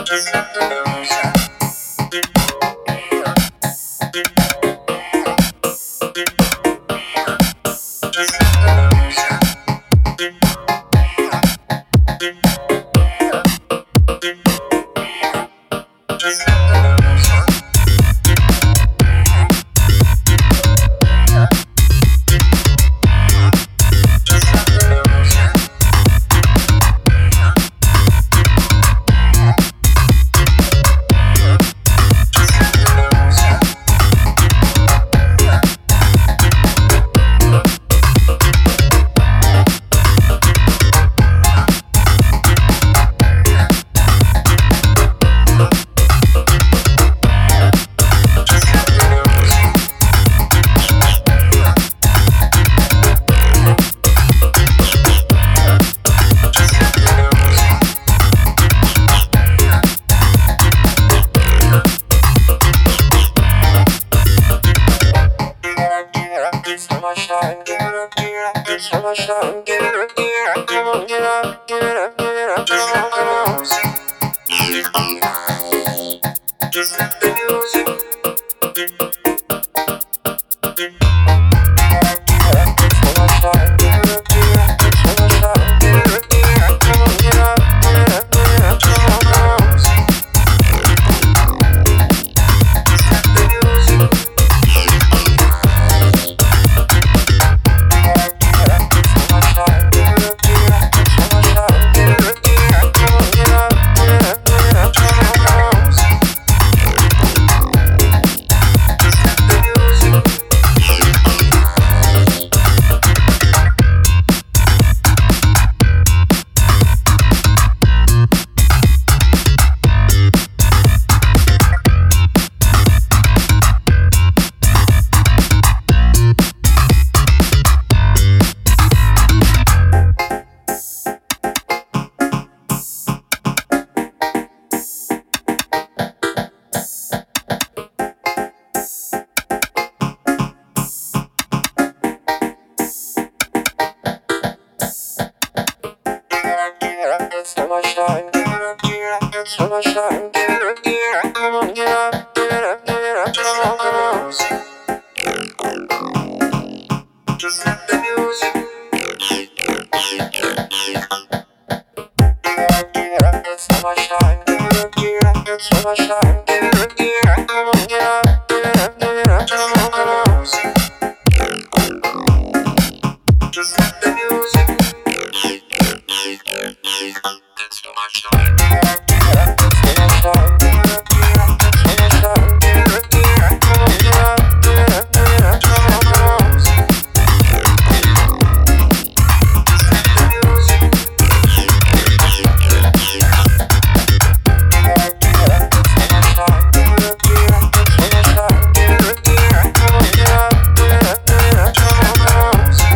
Just let the music. Just let the music. Just let the music. So much time, give it up, give it up. There's so much time, give it up, give it up. Come on, give it up, give it up, give it up. Just let the music. Just let the music. Give it up, there's so much time, give it up, give it up. There's so much time, give it up, give it up. Come on, give it up, give it up, give it up. Just let the music. Just let the music. So much time, give it up, give it up. So much time, give it up, give it up. Come on, give it up, give it up, give it up. Just let the music. Just let the music. Give it up, it's so much time, give it up, give it up. It's so much time, give it up, give it up. Come on, give it up, give it up, give it up. Just let the music. Just let the music. It's so much time. Give it up, it's so much time. Give it up, give it up. It's so much time. Give it up, give it up. Come on, give it up, give it up, give it up. Just let the music. Just let the music. Give it up, give it up. It's so much time. Give it up, give it up. It's so much time. Give it up, give it up. Come on, give it up, give it up, give it up. Just let the music.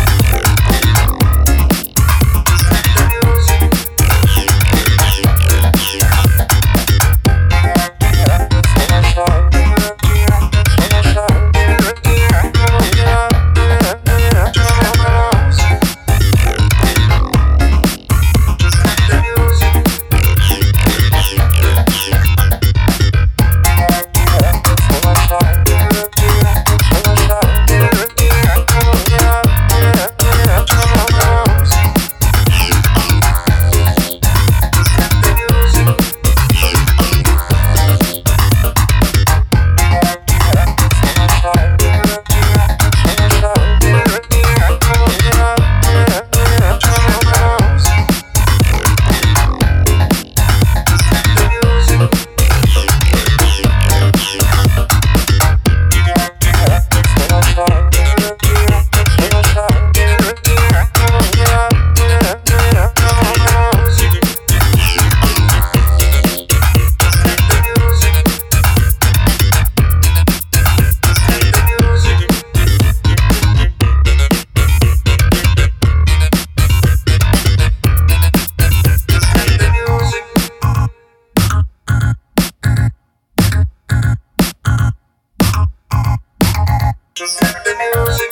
Just let the music.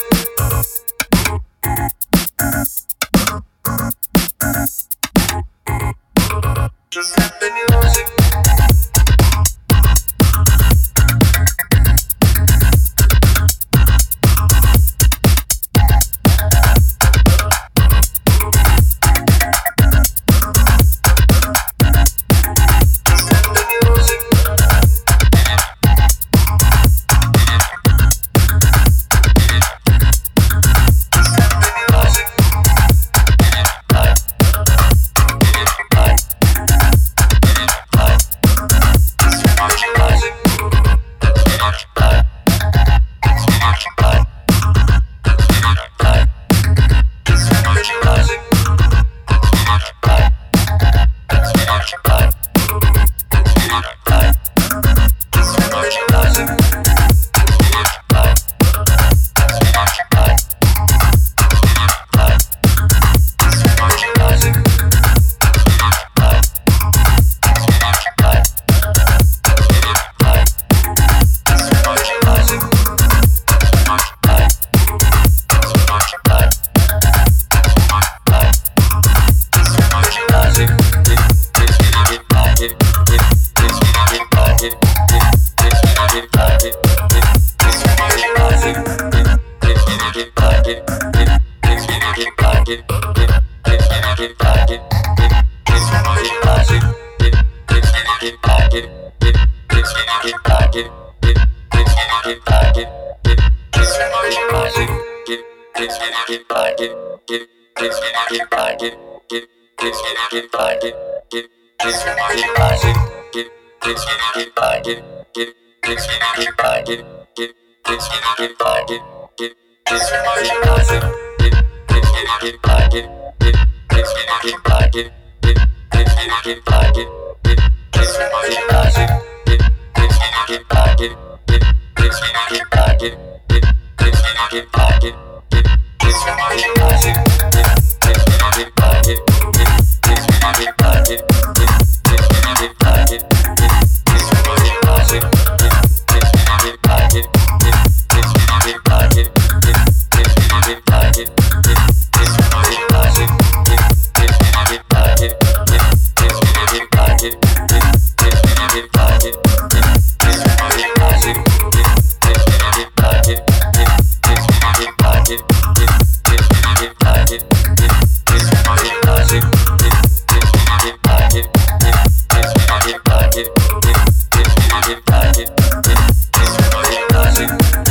Just let the music. This